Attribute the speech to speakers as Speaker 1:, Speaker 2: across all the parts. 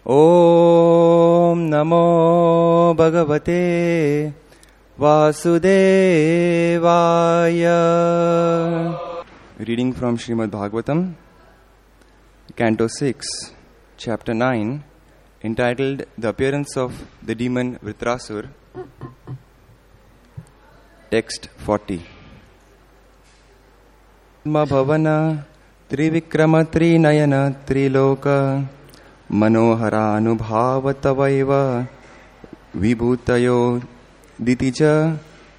Speaker 1: Om Namo Bhagavate Vasudevaya. Reading from Srimad Bhagavatam, Canto 6, Chapter 9, entitled The Appearance of the Demon Vritrasur. Text 40. Bhavana Trivikrama Trinayana Triloka Manohara Anubhavatavaiva Vibhutayo Ditija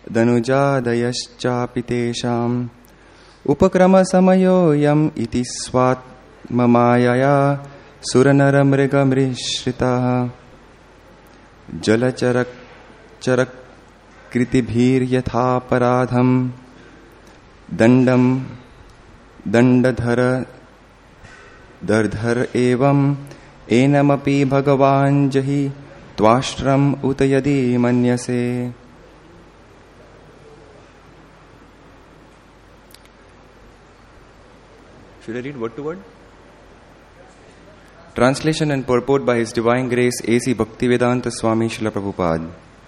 Speaker 1: Danujadayascha Upakrama Samayo Yam Iti Swat Mamayaya Suranara Mriga Mrishrita Jalacharak Charak Kritibhir Yatha Paradham Dandam Dandadhara Dardhar Evam Enamapi Bhagavan Jahi Tvashtram Utayadi Manyase. Should I read word to word? Translation and purport by His Divine Grace A.C. Bhaktivedanta Swami Srila Prabhupada.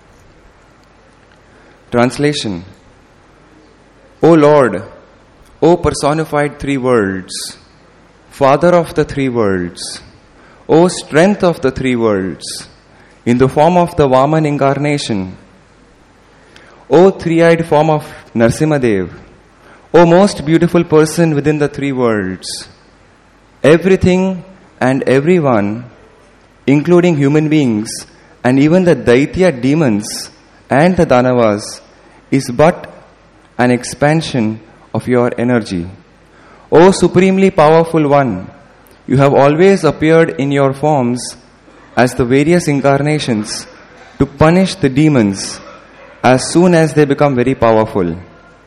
Speaker 1: Translation. O Lord, O personified three worlds, Father of the three worlds, O strength of the three worlds, in the form of the Vaman incarnation, O three-eyed form of Narsimadev, O most beautiful person within the three worlds, everything and everyone, including human beings and even the Daitya demons and the Danavas, is but an expansion of your energy. O supremely powerful one, you have always appeared in your forms as the various incarnations to punish the demons as soon as they become very powerful.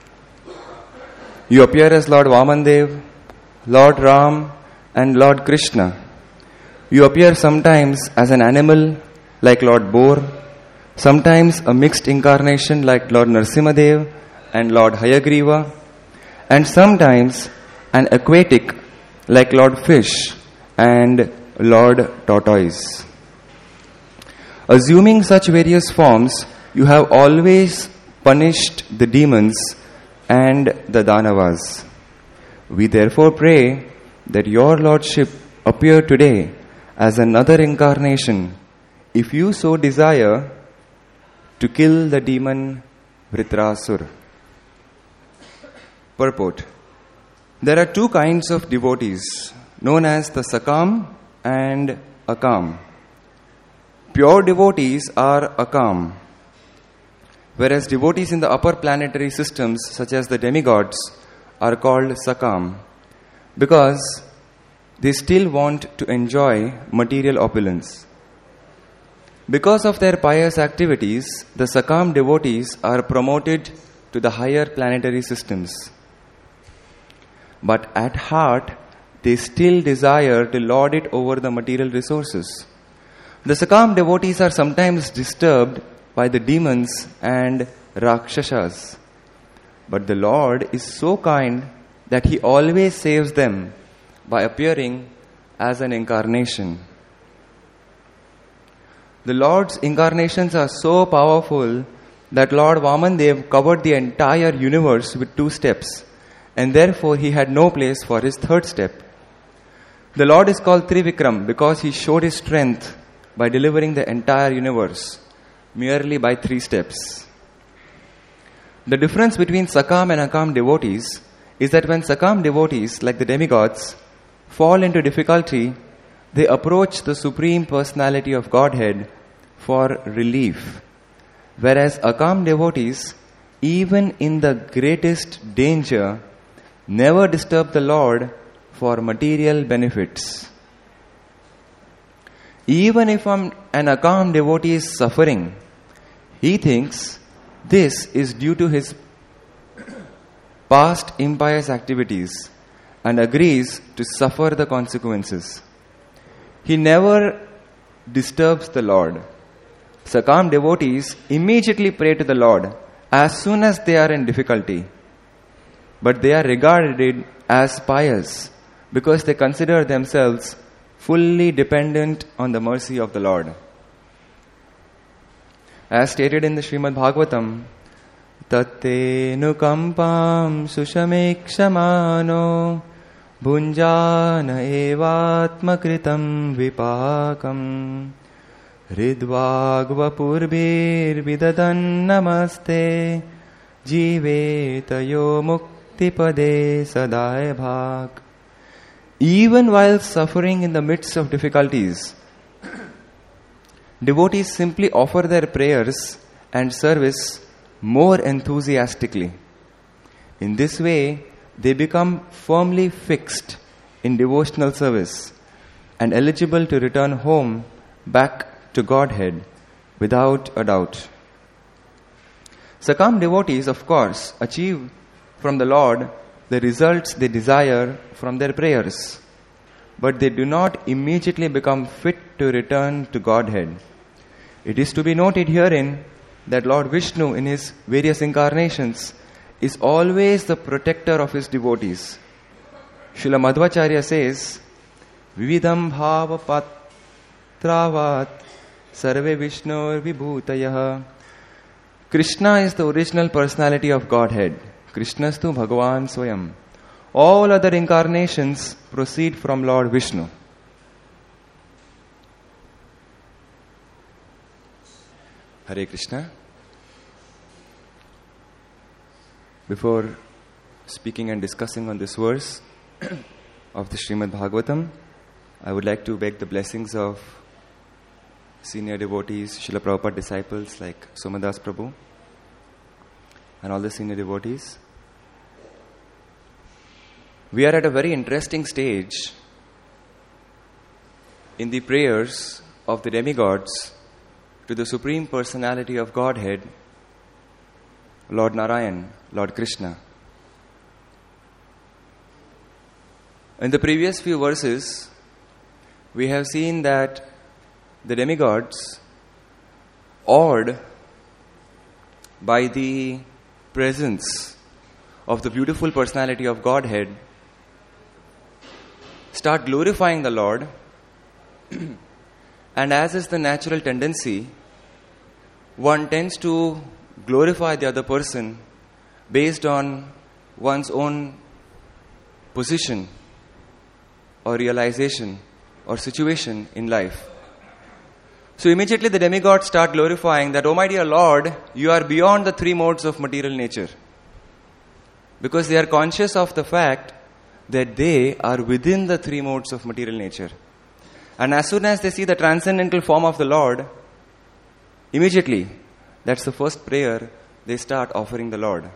Speaker 1: You appear as Lord Vamandev, Lord Ram, and Lord Krishna. You appear sometimes as an animal like Lord Boar, sometimes a mixed incarnation like Lord Narsimadev and Lord Hayagriva, and sometimes an aquatic like Lord Fish and Lord Tortoise. Assuming such various forms, you have always punished the demons and the Danavas. We therefore pray that your Lordship appear today as another incarnation, if you so desire, to kill the demon Vritrasur. Purport. There are two kinds of devotees, known as the Sakam and Akam. Pure devotees are Akam, whereas devotees in the upper planetary systems, such as the demigods, are called Sakam, because they still want to enjoy material opulence. Because of their pious activities, the Sakam devotees are promoted to the higher planetary systems. But at heart, they still desire to lord it over the material resources. The Sakam devotees are sometimes disturbed by the demons and Rakshasas. But the Lord is so kind that He always saves them by appearing as an incarnation. The Lord's incarnations are so powerful that Lord Vamandev covered the entire universe with 2 steps, and therefore he had no place for his 3rd step. The Lord is called Trivikram because he showed his strength by delivering the entire universe merely by 3 steps. The difference between Sakam and Akam devotees is that when Sakam devotees, like the demigods, fall into difficulty, they approach the Supreme Personality of Godhead for relief. Whereas Akam devotees, even in the greatest danger, never disturb the Lord for material benefits. Even if an Akam devotee is suffering, he thinks this is due to his past impious activities and agrees to suffer the consequences. He never disturbs the Lord. Sakam devotees immediately pray to the Lord as soon as they are in difficulty. But they are regarded as pious because they consider themselves fully dependent on the mercy of the Lord. As stated in the Srimad Bhagavatam, Tatte nukampam sushamekshamano bhunjana evatmakritam vipakam Ridvagvapurbir vidadan namaste Jivetayo muktipade sadaya bhag. Even while suffering in the midst of difficulties, devotees simply offer their prayers and service more enthusiastically. In this way, they become firmly fixed in devotional service and eligible to return home back to Godhead without a doubt. Sakam devotees, of course, achieve from the Lord the results they desire from their prayers, but they do not immediately become fit to return to Godhead. It is to be noted herein that Lord Vishnu in his various incarnations is always the protector of his devotees. Srila Madhvacharya says, Vividam bhava patravat sarve Vishnur vibhutayah. Krishna is the original personality of Godhead. Krishnastu Bhagavan Swayam. All other incarnations proceed from Lord Vishnu. Hare Krishna. Before speaking and discussing on this verse of the Srimad Bhagavatam, I would like to beg the blessings of senior devotees, Srila Prabhupada disciples like Somadas Prabhu and all the senior devotees. We are at a very interesting stage in the prayers of the demigods to the Supreme Personality of Godhead, Lord Narayan, Lord Krishna. In the previous few verses, we have seen that the demigods, awed by the presence of the beautiful personality of Godhead, start glorifying the Lord, and as is the natural tendency, one tends to glorify the other person based on one's own position or realization or situation in life. So immediately the demigods start glorifying that, oh my dear Lord, you are beyond the three modes of material nature. Because they are conscious of the fact that they are within the three modes of material nature. And as soon as they see the transcendental form of the Lord, immediately, that's the first prayer they start offering the Lord.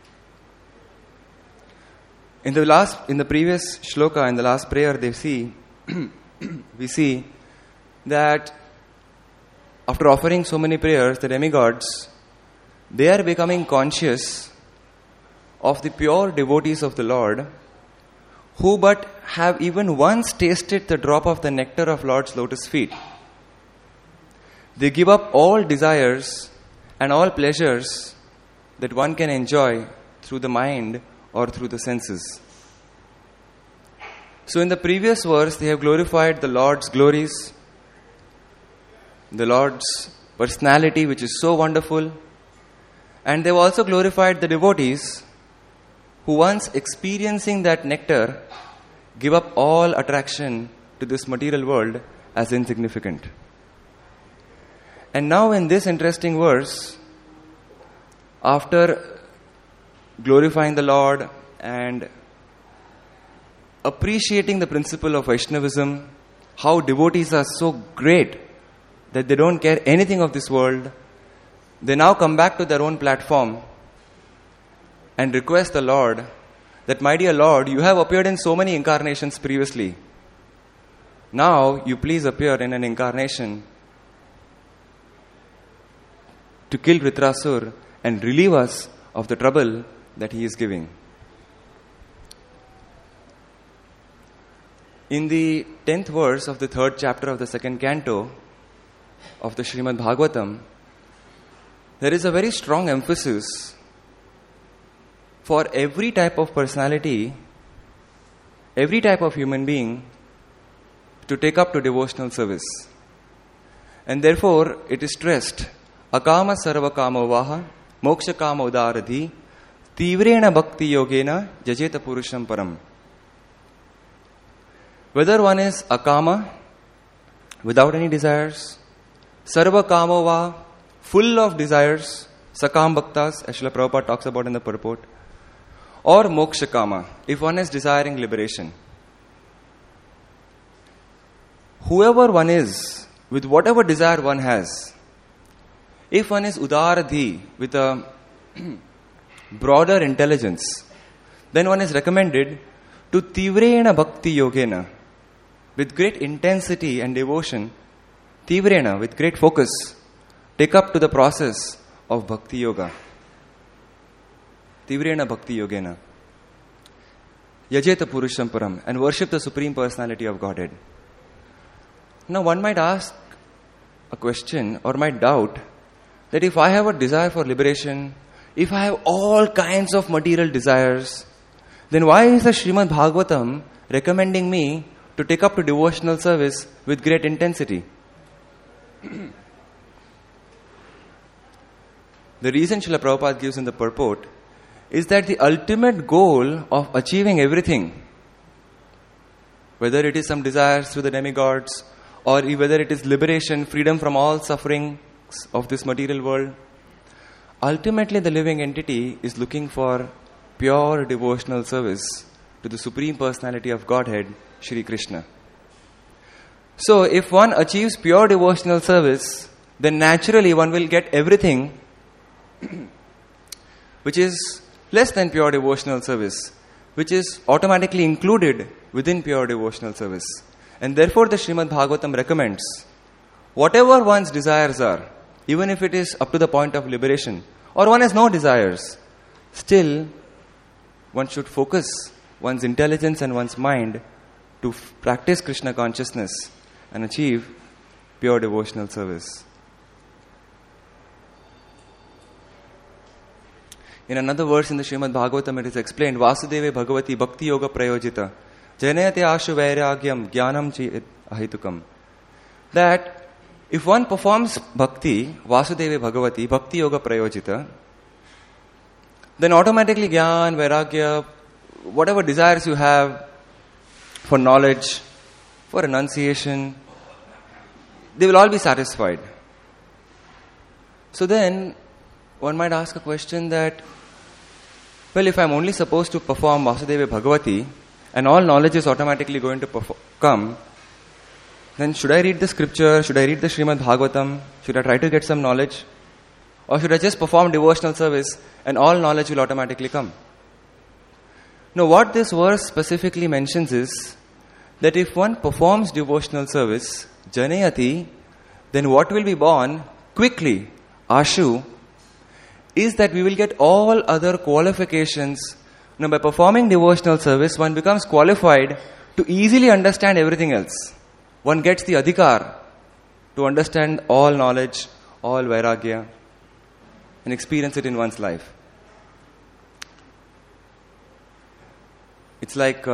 Speaker 1: In the previous shloka, in the last prayer, we see that after offering so many prayers, the demigods, they are becoming conscious of the pure devotees of the Lord, who but have even once tasted the drop of the nectar of Lord's lotus feet. They give up all desires and all pleasures that one can enjoy through the mind or through the senses. So in the previous verse, they have glorified the Lord's glories, the Lord's personality, which is so wonderful, and they have also glorified the devotees who, once experiencing that nectar, give up all attraction to this material world as insignificant. And now in this interesting verse, after glorifying the Lord and appreciating the principle of Vaishnavism, how devotees are so great that they don't care anything of this world, they now come back to their own platform and request the Lord that, my dear Lord, you have appeared in so many incarnations previously. Now you please appear in an incarnation to kill Vritrasur and relieve us of the trouble that he is giving. In the 10th verse of the 3rd chapter of the 2nd canto of the Srimad Bhagavatam, there is a very strong emphasis for every type of personality, every type of human being, to take up to devotional service. And therefore, it is stressed, akama sarva kama vaha, moksha kama udaradhi, tivrena bhakti yogena jajeta purusham param. Whether one is akama, without any desires, sarva kama vaha, full of desires, sakam bhaktas, as Srila Prabhupada talks about in the purport, or moksha kama, if one is desiring liberation. Whoever one is, with whatever desire one has, if one is udaradhi, with a broader intelligence, then one is recommended to tivrena bhakti yogena, with great intensity and devotion, tivrena, with great focus, take up to the process of bhakti yoga. Tivrena bhakti yogena. Yajeta purusham param, and worship the Supreme Personality of Godhead. Now one might ask a question or might doubt that if I have a desire for liberation, if I have all kinds of material desires, then why is the Srimad Bhagavatam recommending me to take up to devotional service with great intensity? The reason Srila Prabhupada gives in the purport is that the ultimate goal of achieving everything, whether it is some desires through the demigods, or whether it is liberation, freedom from all sufferings of this material world, ultimately the living entity is looking for pure devotional service to the Supreme Personality of Godhead, Shri Krishna. So if one achieves pure devotional service, then naturally one will get everything which is less than pure devotional service, which is automatically included within pure devotional service. And therefore the Srimad Bhagavatam recommends, whatever one's desires are, even if it is up to the point of liberation, or one has no desires, still one should focus one's intelligence and one's mind to practice Krishna consciousness and achieve pure devotional service. In another verse in the Srimad Bhagavatam, it is explained, Vasudeve Bhagavati Bhakti Yoga Prayojita Janayate Ashu Vairagyam Jnanam Chi Ahitukam. That if one performs bhakti, Vasudeve Bhagavati Bhakti Yoga Prayojita, then automatically Jnana, Vairagya, whatever desires you have for knowledge, for renunciation, they will all be satisfied. So then, one might ask a question that, well, if I'm only supposed to perform Vasudeva Bhagavati and all knowledge is automatically going to come, then should I read the scripture? Should I read the Srimad Bhagavatam? Should I try to get some knowledge? Or should I just perform devotional service and all knowledge will automatically come? Now, what this verse specifically mentions is that if one performs devotional service, Janayati, then what will be born quickly, Ashu, is that we will get all other qualifications. Now, by performing devotional service, one becomes qualified to easily understand everything else. One gets the adhikar to understand all knowledge, all vairagya, and experience it in one's life. It's like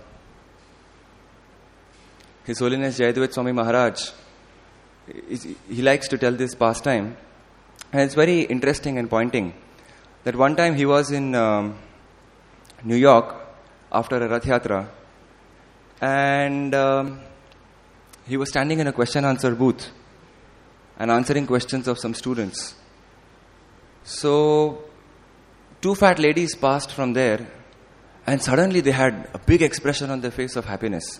Speaker 1: His Holiness Jayadvaita Swami Maharaj, he likes to tell this pastime. And it's very interesting and pointing that one time he was in New York after a Rath Yatra, and he was standing in a question answer booth and answering questions of some students. So, two fat ladies passed from there, and suddenly they had a big expression on their face of happiness.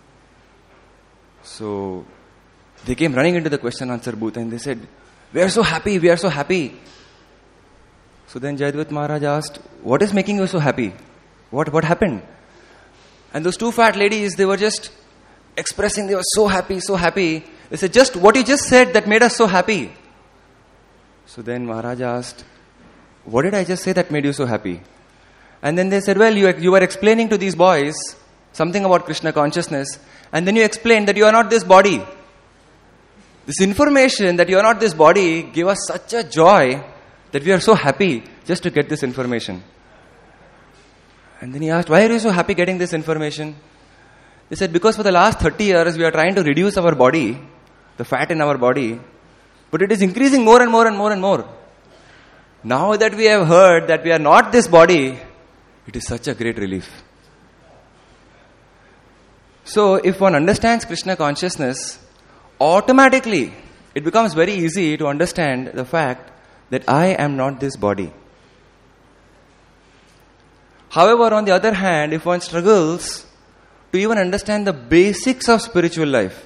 Speaker 1: So, they came running into the question answer booth and they said, "We are so happy, we are so happy." So then Jayadvaita Maharaj asked, "What is making you so happy? What happened?" And those two fat ladies, they were just expressing, they were so happy, so happy. They said, "Just what you just said that made us so happy." So then Maharaj asked, "What did I just say that made you so happy?" And then they said, "Well, you were explaining to these boys something about Krishna consciousness, and then you explained that you are not this body. This information that you are not this body gave us such a joy that we are so happy just to get this information." And then he asked, "Why are you so happy getting this information?" They said, because for the last 30 years we are trying to reduce our body, the fat in our body, but it is increasing more and more and more and more. Now that we have heard that we are not this body, it is such a great relief. So, if one understands Krishna consciousness, automatically it becomes very easy to understand the fact that I am not this body. However, on the other hand, if one struggles to even understand the basics of spiritual life,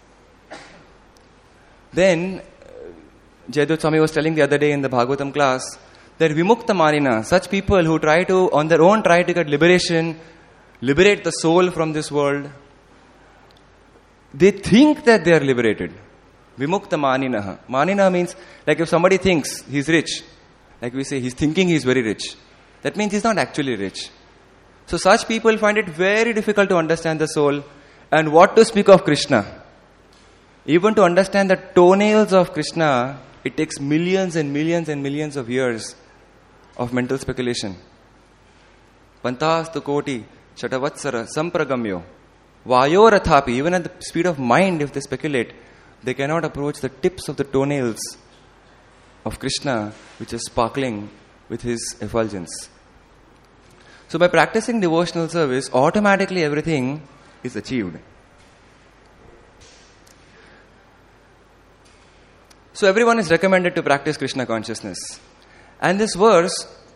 Speaker 1: then Jayadut Swami was telling the other day in the Bhagavatam class that Vimukta Marina, such people who try to, on their own, try to get liberation, liberate the soul from this world, they think that they are liberated. Vimukta Maninaha. Manina means, like if somebody thinks he's rich, like we say, he's thinking he's very rich. That means he's not actually rich. So such people find it very difficult to understand the soul. And what to speak of Krishna? Even to understand the toenails of Krishna, it takes millions and millions and millions of years of mental speculation. Pantastu koti chatavatsara sampragamyo vayorathapi. Even at the speed of mind, if they speculate, they cannot approach the tips of the toenails of Krishna, which is sparkling with his effulgence. So by practicing devotional service, automatically everything is achieved. So everyone is recommended to practice Krishna consciousness. And this verse,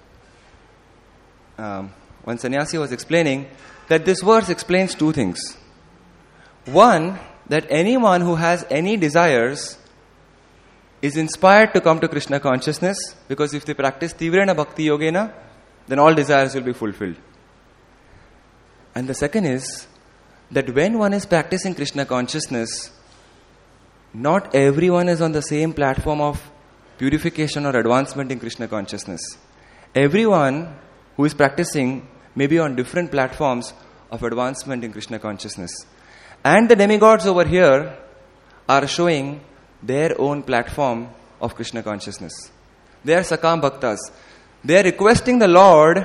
Speaker 1: one sannyasi was explaining that this verse explains two things. One, that anyone who has any desires is inspired to come to Krishna consciousness, because if they practice Tivrena Bhakti Yogena, then all desires will be fulfilled. And the second is that when one is practicing Krishna consciousness, not everyone is on the same platform of purification or advancement in Krishna consciousness. Everyone who is practicing may be on different platforms of advancement in Krishna consciousness. And the demigods over here are showing their own platform of Krishna consciousness. They are Sakam Bhaktas. They are requesting the Lord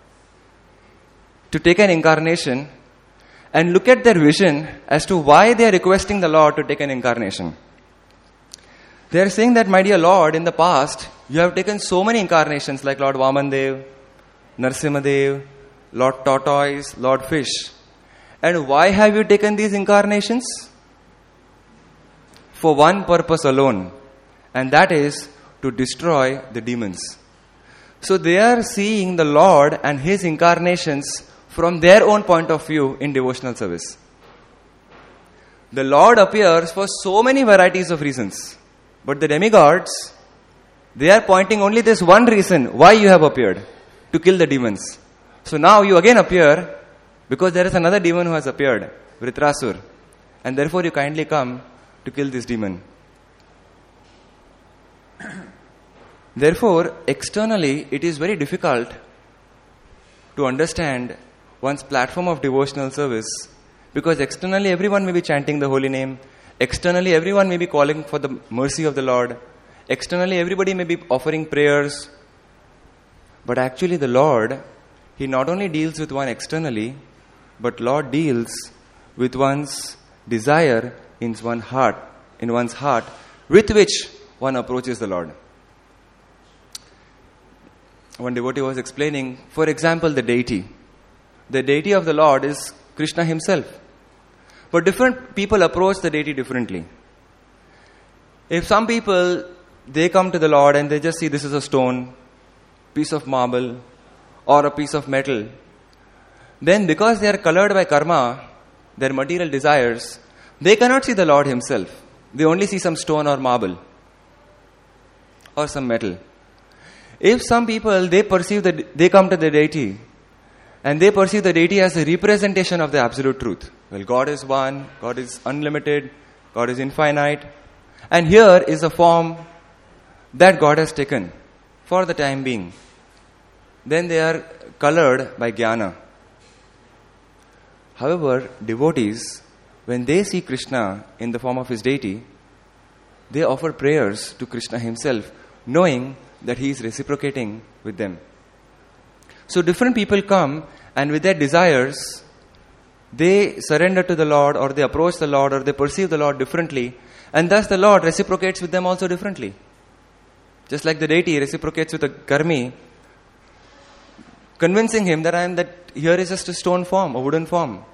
Speaker 1: to take an incarnation, and look at their vision as to why they are requesting the Lord to take an incarnation. They are saying that, my dear Lord, in the past, you have taken so many incarnations like Lord Vamandev, Narsimadev, Lord Tortoise, Lord Fish. And why have you taken these incarnations? For one purpose alone, and that is to destroy the demons. So they are seeing the Lord and His incarnations from their own point of view in devotional service. The Lord appears for so many varieties of reasons, but the demigods, they are pointing only this one reason why you have appeared, to kill the demons. So now you again appear because there is another demon who has appeared, Vritrasur, and therefore you kindly come to kill this demon. Therefore, externally it is very difficult to understand one's platform of devotional service, because externally everyone may be chanting the holy name, externally everyone may be calling for the mercy of the Lord, externally everybody may be offering prayers, but actually the Lord, He not only deals with one externally, but Lord deals with one's desire in one's heart, with which one approaches the Lord. One devotee was explaining, for example, the deity. The deity of the Lord is Krishna Himself. But different people approach the deity differently. If some people, they come to the Lord and they just see this is a stone, piece of marble, or a piece of metal, then because they are colored by karma, their material desires, they cannot see the Lord Himself. They only see some stone or marble or some metal. If some people, they come to the deity and they perceive the deity as a representation of the absolute truth. Well, God is one, God is unlimited, God is infinite, and here is a form that God has taken for the time being. Then they are colored by jnana. However, devotees, when they see Krishna in the form of His deity, they offer prayers to Krishna Himself, knowing that He is reciprocating with them. So different people come, and with their desires, they surrender to the Lord, or they approach the Lord, or they perceive the Lord differently, and thus the Lord reciprocates with them also differently. Just like the deity reciprocates with a karmi, convincing him that here is just a stone form, a wooden form.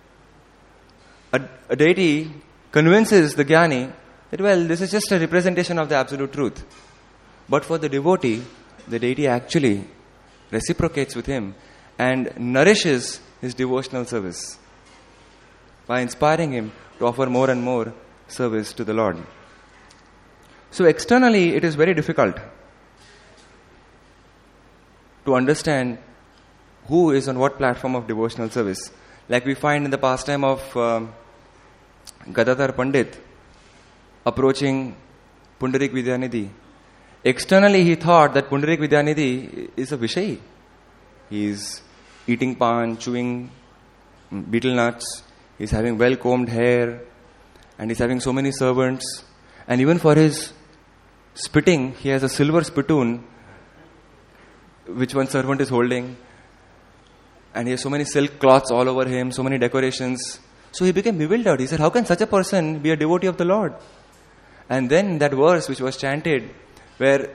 Speaker 1: A deity convinces the jnani that, well, this is just a representation of the absolute truth. But for the devotee, the deity actually reciprocates with him and nourishes his devotional service by inspiring him to offer more and more service to the Lord. So externally, it is very difficult to understand who is on what platform of devotional service. Like we find in the pastime of Gadadhar Pandit approaching Pundarik Vidyanidhi. Externally, he thought that Pundarik Vidyanidhi is a Vishayi. He is eating pan, chewing betel nuts, he is having well-combed hair, and he is having so many servants. And even for his spitting, he has a silver spittoon which one servant is holding. And he has so many silk cloths all over him, so many decorations. So he became bewildered. He said, how can such a person be a devotee of the Lord? And then that verse which was chanted, where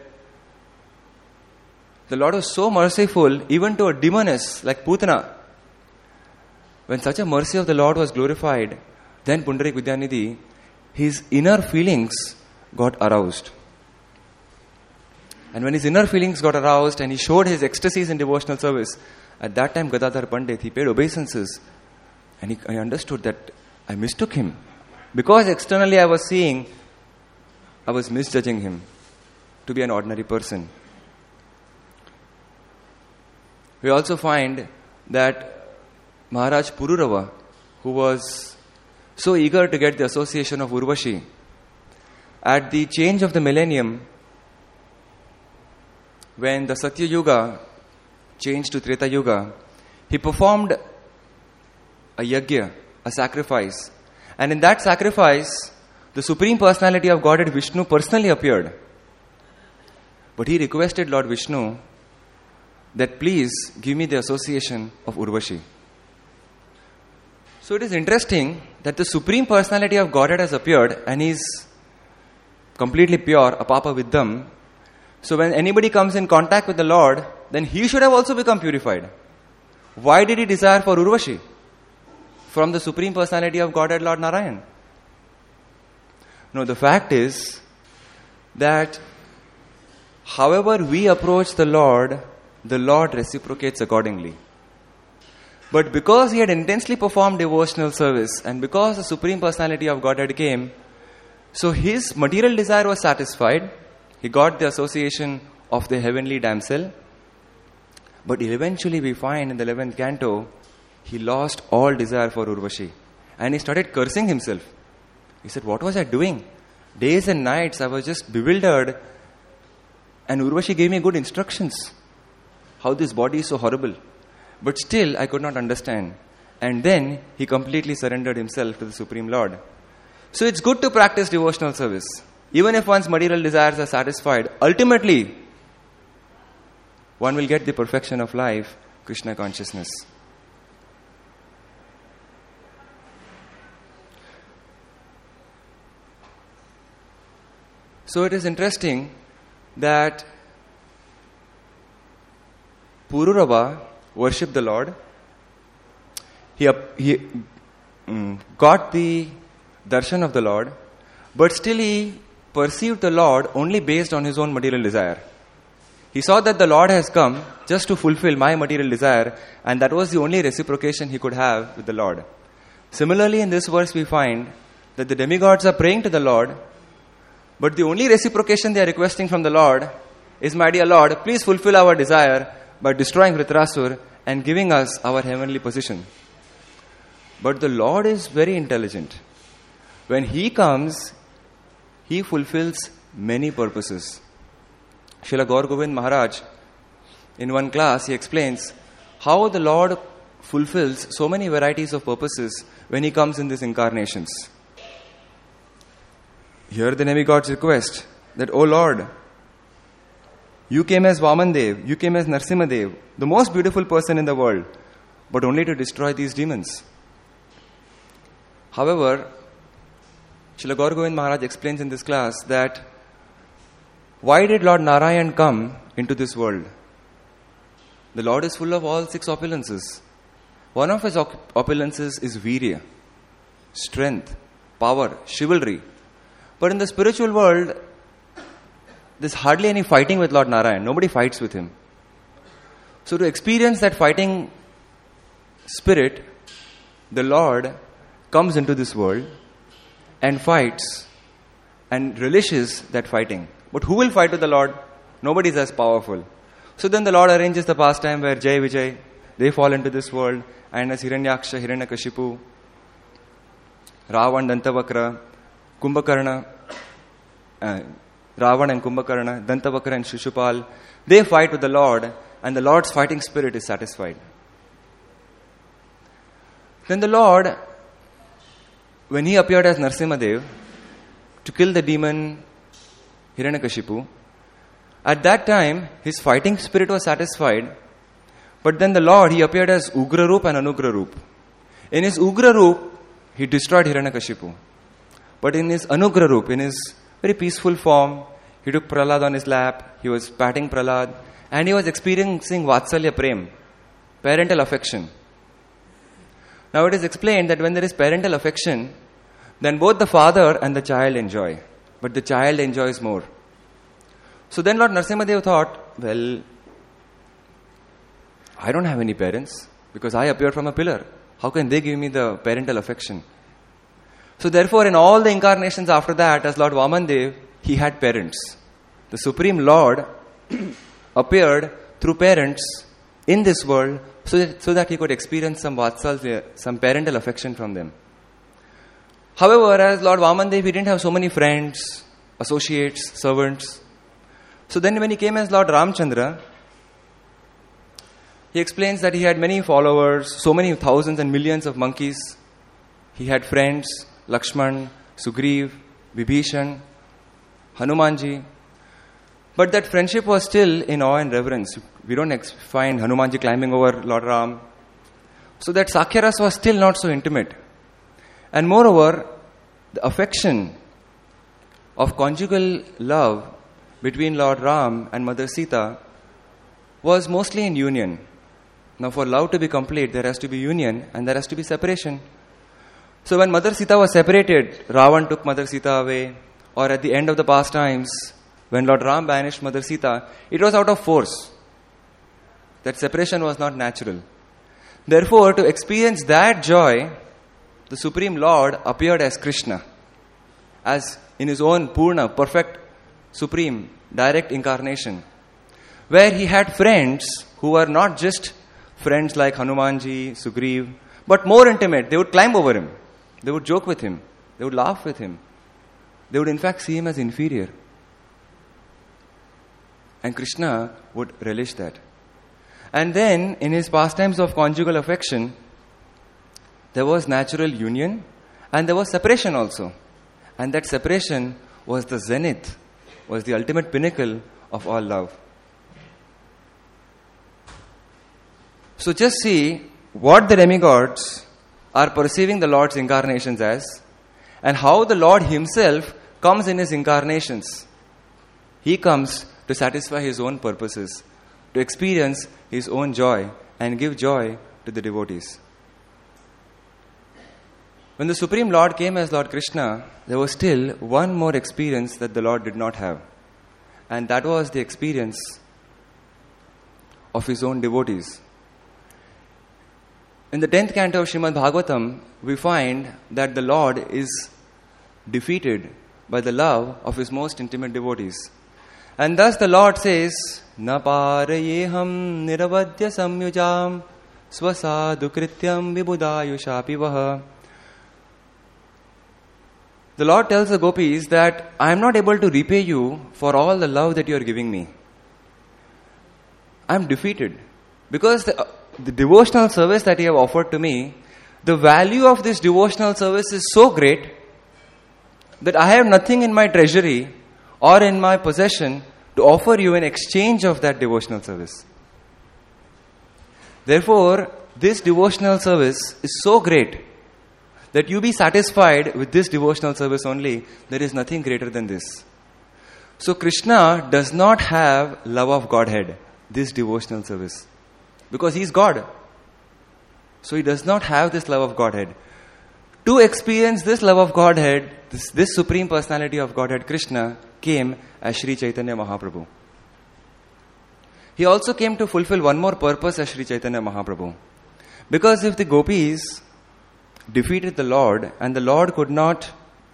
Speaker 1: the Lord was so merciful even to a demoness like Putana. When such a mercy of the Lord was glorified, then Pundarik Vidyanidhi, his inner feelings got aroused. And when his inner feelings got aroused and he showed his ecstasies in devotional service, at that time Gadadhar Pandit, he paid obeisances. And I understood that I mistook him. Because externally I was seeing, I was misjudging him to be an ordinary person. We also find that Maharaj Pururava, who was so eager to get the association of Urvashi, at the change of the millennium, when the Satya Yuga changed to Treta Yuga, he performed a yajna, a sacrifice. And in that sacrifice, the Supreme Personality of Godhead Vishnu personally appeared. But he requested Lord Vishnu that please give me the association of Urvashi. So it is interesting that the Supreme Personality of Godhead has appeared and he is completely pure, apapa viddham. So when anybody comes in contact with the Lord, then he should have also become purified. Why did he desire for Urvashi from the Supreme Personality of Godhead, Lord Narayan? No, the fact is that however we approach the Lord reciprocates accordingly. But because he had intensely performed devotional service and because the Supreme Personality of Godhead came, so his material desire was satisfied. He got the association of the heavenly damsel. But eventually we find in the 11th canto, he lost all desire for Urvashi. And he started cursing himself. He said, what was I doing? Days and nights I was just bewildered. And Urvashi gave me good instructions. How this body is so horrible. But still I could not understand. And then he completely surrendered himself to the Supreme Lord. So it's good to practice devotional service. Even if one's material desires are satisfied, ultimately one will get the perfection of life, Krishna consciousness. So it is interesting that Pururava worshipped the Lord. He got the darshan of the Lord, but still he perceived the Lord only based on his own material desire. He saw that the Lord has come just to fulfill my material desire, and that was the only reciprocation he could have with the Lord. Similarly, in this verse we find that the demigods are praying to the Lord, but the only reciprocation they are requesting from the Lord is, my dear Lord, please fulfill our desire by destroying Vritrasur and giving us our heavenly position. But the Lord is very intelligent. When He comes, He fulfills many purposes. Srila Gaur Govind Maharaj, in one class, he explains how the Lord fulfills so many varieties of purposes when He comes in these incarnations. Here the demigods request that, O Lord, you came as Vamandev, you came as Narsimhadev, the most beautiful person in the world, but only to destroy these demons. However, Srila Gaur Govind Maharaj explains in this class that why did Lord Narayan come into this world? The Lord is full of all 6 opulences. One of his opulences is virya, strength, power, chivalry. But in the spiritual world, there's hardly any fighting with Lord Narayan. Nobody fights with him. So to experience that fighting spirit, the Lord comes into this world and fights and relishes that fighting. But who will fight with the Lord? Nobody is as powerful. So then the Lord arranges the pastime where Jai Vijay, they fall into this world, and as Hiranyaksha, Hiranyakashipu, Ravan, Dantavakra, Kumbhakarna, Ravan and Kumbhakarna, Dantavakra and Shishupal, they fight with the Lord, and the Lord's fighting spirit is satisfied. Then the Lord, when he appeared as Narsimhadev to kill the demon Hiranyakashipu, at that time his fighting spirit was satisfied, but then the Lord, he appeared as Ugra Roop and Anugra Roop. In his Ugra Roop, he destroyed Hiranyakashipu. But in his Anugra Roop, in his very peaceful form, he took Prahlad on his lap, he was patting Prahlad, and he was experiencing Vatsalya Prem, parental affection. Now it is explained that when there is parental affection, then both the father and the child enjoy. But the child enjoys more. So then Lord Narasimhadev thought, well, I don't have any parents because I appeared from a pillar. How can they give me the parental affection? So therefore, in all the incarnations after that, as Lord Vamandev, he had parents. The Supreme Lord appeared through parents in this world so that he could experience some vatsalya, some parental affection from them. However, as Lord Vamandev, he didn't have so many friends, associates, servants. So then when he came as Lord Ramchandra, he explains that he had many followers, so many thousands and millions of monkeys. He had friends, Lakshman, Sugriv, Vibhishan, Hanumanji. But that friendship was still in awe and reverence. We don't find Hanumanji climbing over Lord Ram. So that Sakyaras was still not so intimate. And moreover, the affection of conjugal love between Lord Ram and Mother Sita was mostly in union. Now for love to be complete, there has to be union and there has to be separation. So when Mother Sita was separated, Ravan took Mother Sita away, or at the end of the pastimes, when Lord Ram banished Mother Sita, it was out of force. That separation was not natural. Therefore, to experience that joy, the Supreme Lord appeared as Krishna, as in his own Purna, perfect, supreme, direct incarnation, where he had friends who were not just friends like Hanumanji, Sugriv, but more intimate. They would climb over him. They would joke with him. They would laugh with him. They would in fact see him as inferior. And Krishna would relish that. And then, in his pastimes of conjugal affection, there was natural union and there was separation also. And that separation was the zenith, was the ultimate pinnacle of all love. So just see what the demigods are perceiving the Lord's incarnations as, and how the Lord himself comes in his incarnations. He comes to satisfy his own purposes, to experience his own joy and give joy to the devotees. When the Supreme Lord came as Lord Krishna, there was still one more experience that the Lord did not have. And that was the experience of his own devotees. In the 10th canto of Srimad Bhagavatam, we find that the Lord is defeated by the love of his most intimate devotees. And thus the Lord says, Na parayeham niravadya samyujam swasadu krityam vibudayushapi vaha. The Lord tells the gopis that I am not able to repay you for all the love that you are giving me. I am defeated. Because the devotional service that you have offered to me, the value of this devotional service is so great that I have nothing in my treasury or in my possession to offer you in exchange of that devotional service. Therefore, this devotional service is so great that you be satisfied with this devotional service only. There is nothing greater than this. So Krishna does not have love of Godhead, this devotional service, because he is God. So he does not have this love of Godhead. To experience this love of Godhead, this Supreme Personality of Godhead, Krishna, came as Sri Chaitanya Mahaprabhu. He also came to fulfill one more purpose as Sri Chaitanya Mahaprabhu. Because if the gopis defeated the Lord and the Lord could not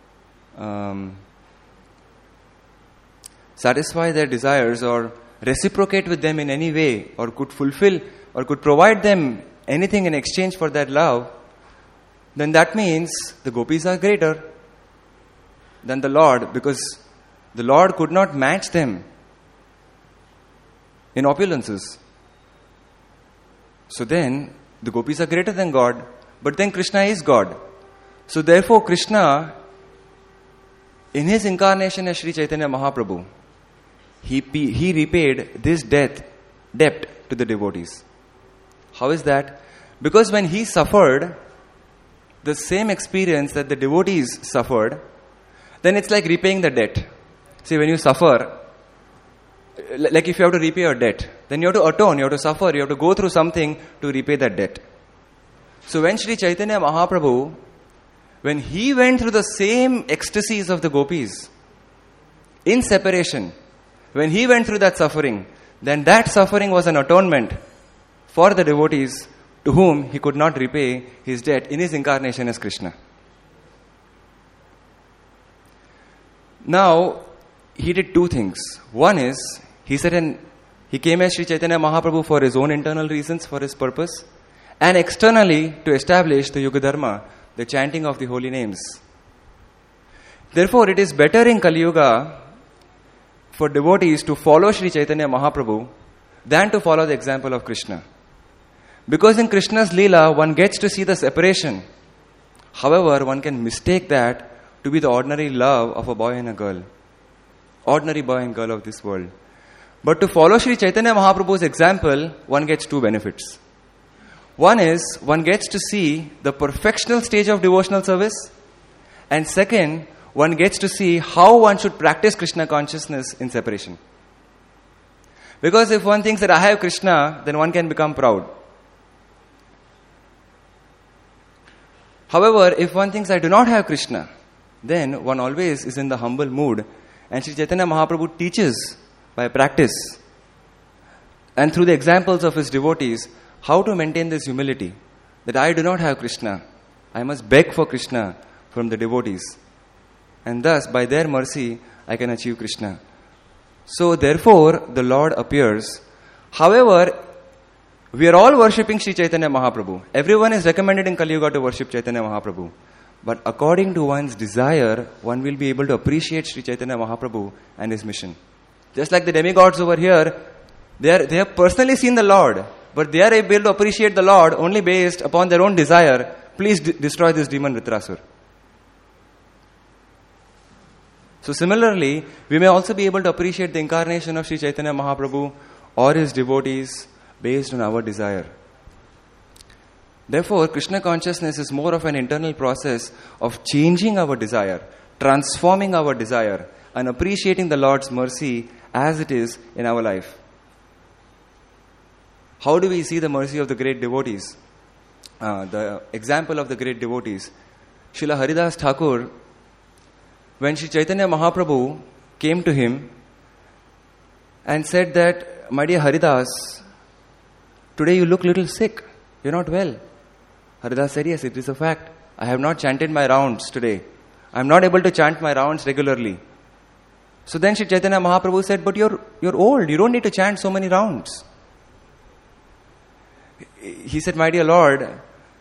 Speaker 1: satisfy their desires or reciprocate with them in any way, or could fulfill or could provide them anything in exchange for that love, then that means the gopis are greater than the Lord, because the Lord could not match them in opulences. So then the gopis are greater than God, but then Krishna is God. So therefore Krishna, in his incarnation as Sri Chaitanya Mahaprabhu, he repaid this debt to the devotees. How is that? Because when he suffered the same experience that the devotees suffered, then it's like repaying the debt. See, when you suffer, like if you have to repay your debt, then you have to atone, you have to suffer, you have to go through something to repay that debt. So when Sri Chaitanya Mahaprabhu, when he went through the same ecstasies of the gopis, in separation, when he went through that suffering, then that suffering was an atonement for the devotees to whom he could not repay his debt in his incarnation as Krishna. Now, he did two things. One is, he said, and he came as Sri Chaitanya Mahaprabhu for his own internal reasons, for his purpose, and externally to establish the Yuga Dharma, the chanting of the holy names. Therefore, it is better in Kali Yuga for devotees to follow Sri Chaitanya Mahaprabhu than to follow the example of Krishna. Because in Krishna's Leela, one gets to see the separation. However, one can mistake that to be the ordinary love of a boy and a girl. Ordinary boy and girl of this world. But to follow Sri Chaitanya Mahaprabhu's example, one gets two benefits. One is, one gets to see the perfectional stage of devotional service. And second, one gets to see how one should practice Krishna consciousness in separation. Because if one thinks that I have Krishna, then one can become proud. However, if one thinks I do not have Krishna, then one always is in the humble mood. And Sri Chaitanya Mahaprabhu teaches by practice and through the examples of his devotees how to maintain this humility, that I do not have Krishna. I must beg for Krishna from the devotees. And thus, by their mercy, I can achieve Krishna. So, therefore, the Lord appears. However, we are all worshipping Sri Chaitanya Mahaprabhu. Everyone is recommended in Kali Yuga to worship Chaitanya Mahaprabhu. But according to one's desire, one will be able to appreciate Sri Chaitanya Mahaprabhu and his mission. Just like the demigods over here, they have personally seen the Lord, but they are able to appreciate the Lord only based upon their own desire. Please destroy this demon Vritrasur. So similarly, we may also be able to appreciate the incarnation of Sri Chaitanya Mahaprabhu or his devotees based on our desire. Therefore, Krishna consciousness is more of an internal process of changing our desire, transforming our desire, and appreciating the Lord's mercy as it is in our life. How do we see the mercy of the great devotees? The example of the great devotees. Srila Haridas Thakur, when Sri Chaitanya Mahaprabhu came to him and said that, my dear Haridas, today you look a little sick, you're not well. Haridas said, yes, it is a fact. I have not chanted my rounds today. I am not able to chant my rounds regularly. So then Sri Chaitanya Mahaprabhu said, but you're old, you don't need to chant so many rounds. He said, my dear Lord,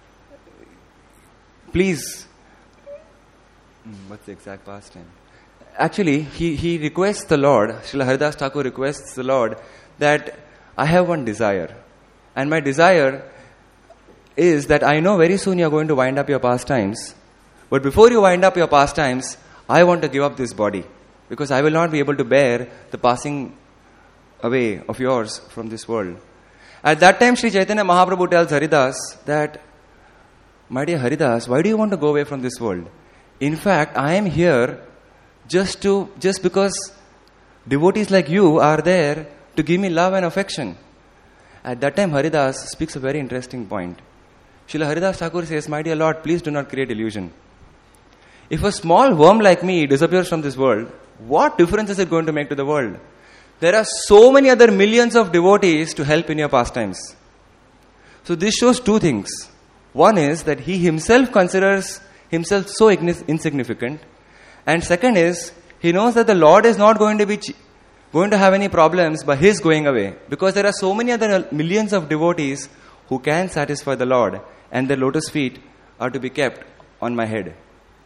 Speaker 1: please, what's the exact past tense? Actually, he requests the Lord, Srila Haridas Thakur requests the Lord that I have one desire. And my desire is that I know very soon you are going to wind up your pastimes. But before you wind up your pastimes, I want to give up this body. Because I will not be able to bear the passing away of yours from this world. At that time, Sri Chaitanya Mahaprabhu tells Haridas that, my dear Haridas, why do you want to go away from this world? In fact, I am here just because devotees like you are there to give me love and affection. At that time, Haridas speaks a very interesting point. Srila Haridas Thakur says, my dear Lord, please do not create illusion. If a small worm like me disappears from this world, what difference is it going to make to the world? There are so many other millions of devotees to help in your pastimes. So this shows two things. One is that he himself considers himself so insignificant. And second is, he knows that the Lord is not going to have any problems by his going away. Because there are so many other millions of devotees who can satisfy the Lord. And their lotus feet are to be kept on my head.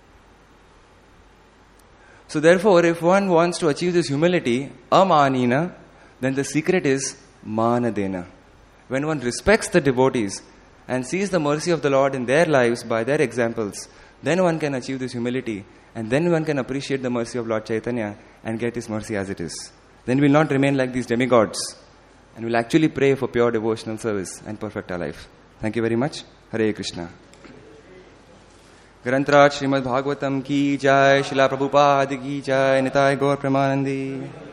Speaker 1: So therefore, if one wants to achieve this humility, amanina, then the secret is manadena. When one respects the devotees and sees the mercy of the Lord in their lives by their examples, then one can achieve this humility, and then one can appreciate the mercy of Lord Chaitanya and get his mercy as it is. Then we will not remain like these demigods, and will actually pray for pure devotional service and perfect our life. Thank you very much. Hare Krishna. ग्रंथराज Shrimad Bhagavatam की जय, शिला प्रभुपाद की जय, निताय गौर प्रेमानंदी.